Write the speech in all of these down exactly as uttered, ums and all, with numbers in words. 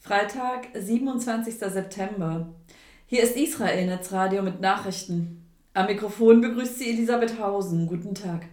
Freitag, siebenundzwanzigster September. Hier ist Israel Netzradio mit Nachrichten. Am Mikrofon begrüßt sie Elisabeth Hausen. Guten Tag.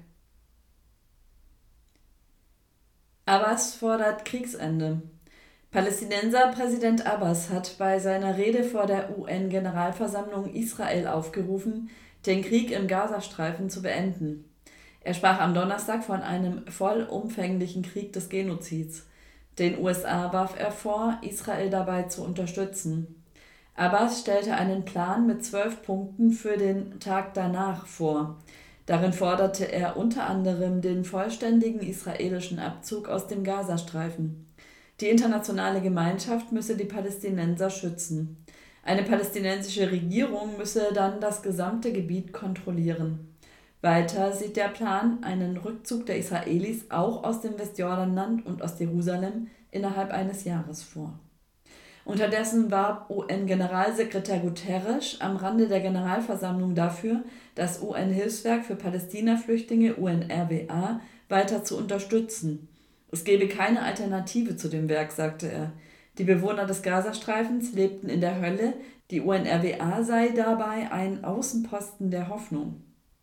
Abbas fordert Kriegsende. Palästinenser Präsident Abbas hat bei seiner Rede vor der U N-Generalversammlung Israel aufgerufen, den Krieg im Gazastreifen zu beenden. Er sprach am Donnerstag von einem vollumfänglichen Krieg des Genozids. Den U S A warf er vor, Israel dabei zu unterstützen. Abbas stellte einen Plan mit zwölf Punkten für den Tag danach vor. Darin forderte er unter anderem den vollständigen israelischen Abzug aus dem Gazastreifen. Die internationale Gemeinschaft müsse die Palästinenser schützen. Eine palästinensische Regierung müsse dann das gesamte Gebiet kontrollieren. Weiter sieht der Plan einen Rückzug der Israelis auch aus dem Westjordanland und aus Jerusalem innerhalb eines Jahres vor. Unterdessen warb U N-Generalsekretär Guterres am Rande der Generalversammlung dafür, das U N-Hilfswerk für Palästina-Flüchtlinge U N R W A weiter zu unterstützen. Es gebe keine Alternative zu dem Werk, sagte er. Die Bewohner des Gazastreifens lebten in der Hölle, die U N R W A sei dabei ein Außenposten der Hoffnung.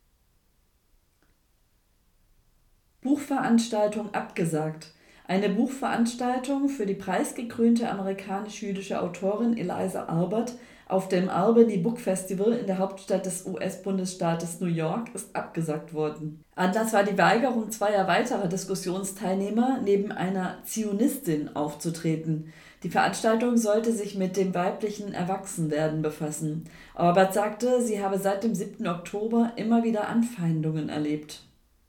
Buchveranstaltung abgesagt. Eine Buchveranstaltung für die preisgekrönte amerikanisch-jüdische Autorin Eliza Albert auf dem Albany Book Festival in der Hauptstadt des U S-Bundesstaates New York ist abgesagt worden. Anlass war die Weigerung zweier weiterer Diskussionsteilnehmer, neben einer Zionistin aufzutreten. Die Veranstaltung sollte sich mit dem weiblichen Erwachsenwerden befassen. Albert sagte, sie habe seit dem siebten Oktober immer wieder Anfeindungen erlebt.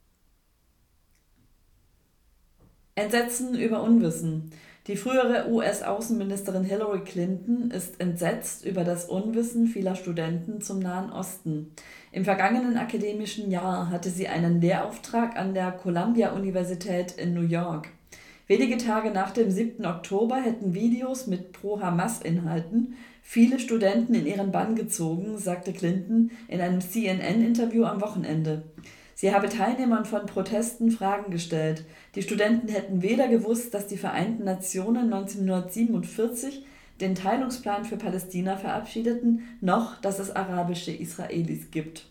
Entsetzen über Unwissen. Die frühere U S-Außenministerin Hillary Clinton ist entsetzt über das Unwissen vieler Studenten zum Nahen Osten. Im vergangenen akademischen Jahr hatte sie einen Lehrauftrag an der Columbia-Universität in New York. Wenige Tage nach dem siebten Oktober hätten Videos mit Pro-Hamas-Inhalten viele Studenten in ihren Bann gezogen, sagte Clinton in einem C N N-Interview am Wochenende. Sie habe Teilnehmern von Protesten Fragen gestellt. Die Studenten hätten weder gewusst, dass die Vereinten Nationen neunzehnhundertsiebenundvierzig den Teilungsplan für Palästina verabschiedeten, noch dass es arabische Israelis gibt.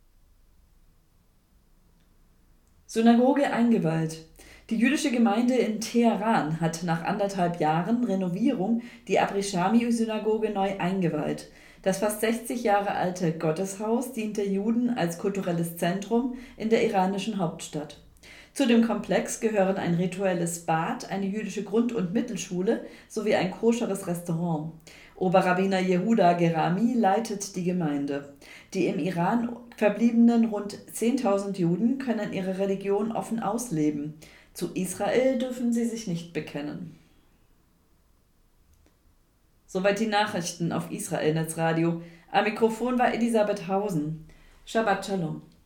Synagoge eingeweiht. Die jüdische Gemeinde in Teheran hat nach anderthalb Jahren Renovierung die Abrishami-Synagoge neu eingeweiht. Das fast sechzig Jahre alte Gotteshaus diente Juden als kulturelles Zentrum in der iranischen Hauptstadt. Zu dem Komplex gehören ein rituelles Bad, eine jüdische Grund- und Mittelschule sowie ein koscheres Restaurant. Oberrabbiner Yehuda Gerami leitet die Gemeinde. Die im Iran verbliebenen rund zehntausend Juden können ihre Religion offen ausleben. Zu Israel dürfen sie sich nicht bekennen. Soweit die Nachrichten auf Israel Netzradio. Am Mikrofon war Elisabeth Hausen. Shabbat Shalom.